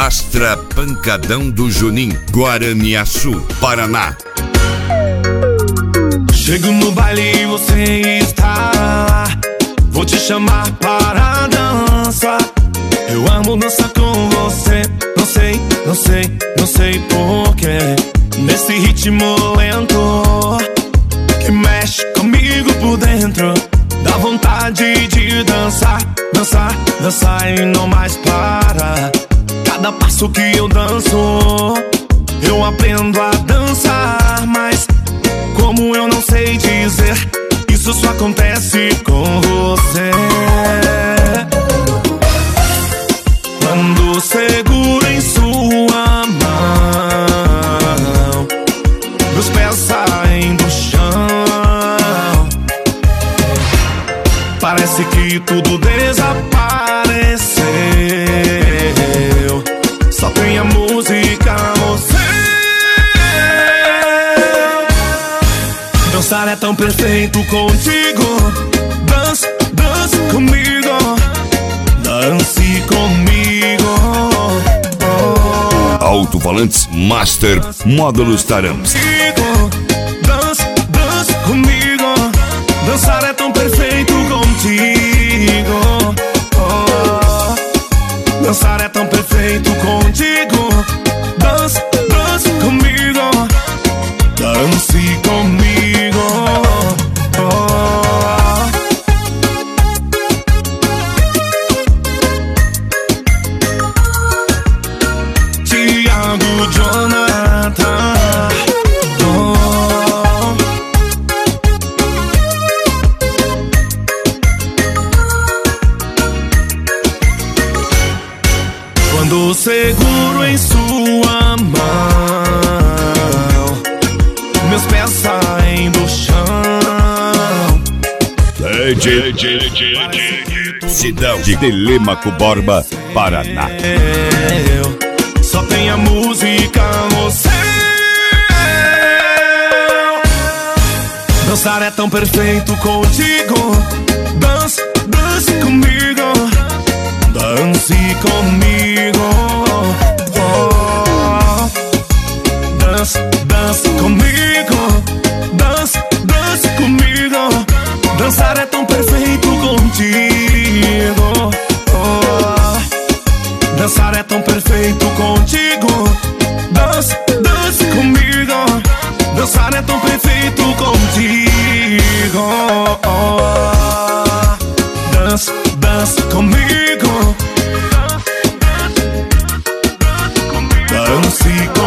Astra Pancadão do Junim, Guaraniaçu, Paraná. Chego no baile e você está lá. Vou te chamar para dançar. Eu amo dançar com você. Não sei, não sei, não sei porquê. Nesse ritmo lento que mexe comigo por dentro, dá vontade de dançar, dançar, dançar e não mais para. Cada passo que eu danço, eu aprendo a dançar. Mas como eu não sei dizer, isso só acontece com você. Quando seguro em sua mão, meus pés saem do chão. Parece que tudo desapareceu. Só tem a música, você. Dançar é tão perfeito contigo. Dance, dance comigo. Dance comigo. Alto-falantes Master Módulos Tarams. Dance, dance comigo. Dançar é tão perfeito contigo. Dançar é tão perfeito contigo. Dance, dance comigo. Dance comigo. Thiago Jonathan. Quando seguro em sua mão, meus pés saem do chão. Cidade de Telêmaco Borba, Paraná. Só tem a música, você. Dançar é tão perfeito contigo. Dance, dance comigo. Dance comigo. Dance, dance comigo. Dance, dance comigo. Dançar é tão perfeito contigo. Dançar é tão perfeito contigo. Dance, dance comigo. Dançar é tão perfeito contigo. Dance, dance comigo. Dance comigo.